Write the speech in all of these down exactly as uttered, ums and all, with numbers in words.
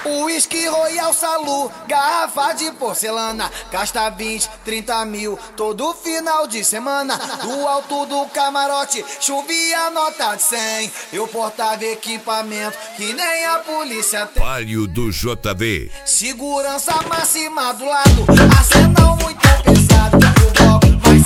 Whisky Royal Salu, garrafa de porcelana, gasta vinte, trinta mil todo final de semana. Do alto do camarote chovia nota de cem. Eu portava equipamento que nem a polícia tem. Palio do J V. Segurança máxima do lado, arsenal muito pesado. O bloco mais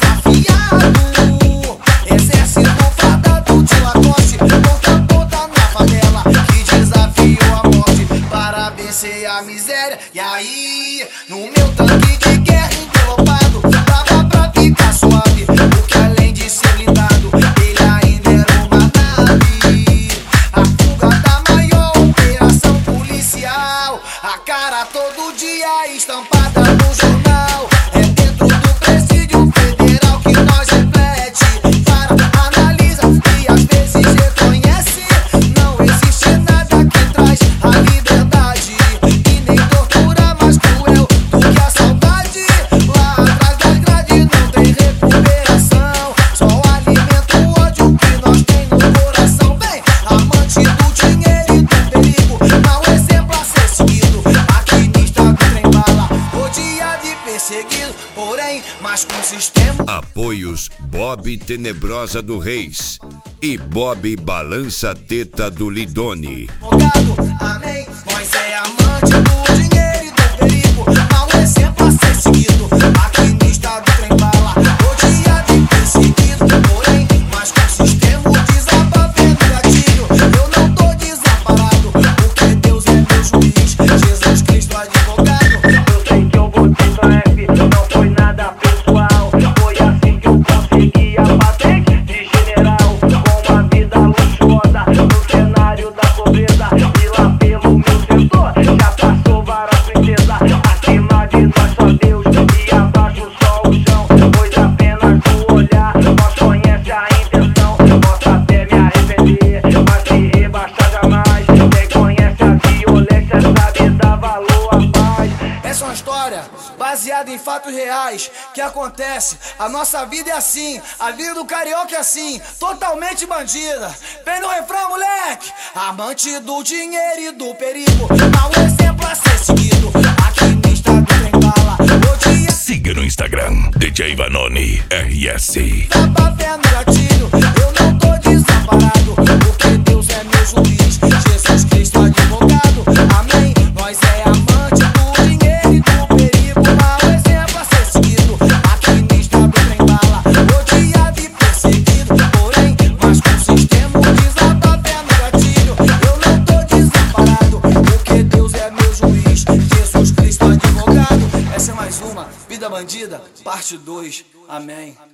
afiado, exército fardado de Lacoste, ponta a ponta na favela, que desafiou a morte para vencer a miséria. E aí, no meu tanque de guerra envelopado, dava pra ficar suave, porque além de ser blindado, ele ainda era uma nave. A fuga da maior operação policial, a cara todo dia estampada no jornal. É dentro do presídio federal que nós reflete, para, analisa e às vezes reconhece. Não existe nada que traz a liberdade, e nem tortura mais cruel do que a saudade. Lá atrás das grades não tem recuperação, só alimenta o ódio que nós tem no coração. Vem, amante do dinheiro e do perigo, mau exemplo a ser seguido. Maquinista do trem bala, odiado e perseguido, porém mais com sistema. Apoios Bob Tenebrosa do Reis e Bob Balança Teta do Lidone. Advogado, amém. Nós é amante do dinheiro e do perigo, mau exemplo a ser seguido. Maquinista do trem bala, odiado e perseguido, porém mas com sistema desabafando gatilho. Eu não tô desamparado, porque Deus é meu juiz, Jesus Cristo advogado. Eu sei que eu botei pra F, não foi nada pessoal. Foi assim que eu consegui a patente de general, com uma vida luxuosa no cenário da pobreza. E lá pelo meu setor já passou várias princesas. Acima de nós só Deus e abaixo só o chão, pois apenas do olhar nós conhece a intenção. Posso até me arrepender, mas se rebaixar jamais. Quem conhece a violência sabe dar valor à paz. Essa é uma história baseada em fatos reais que acontece. A nossa vida é assim, a vida do carioca é assim, totalmente bandida. Vem no refrão, moleque! Amante do dinheiro e do perigo, mau exemplo a ser seguido. Maquinista do trem bala, odia. Siga no Instagram, D J Vanoni R S. Tapa pé no gatilho, eu não tô desamparado, porque Deus é meu juiz, Jesus Cristo advogado, amém. Nós é amante do dinheiro e do perigo, mau exemplo a ser seguido. Maquinista do trem bala, odiado e perseguido, porém mas com sistema desata pé no gatilho. Eu não tô desamparado, porque Deus é meu juiz, Jesus Cristo advogado. Essa é mais uma Vida Bandida, parte dois, amém.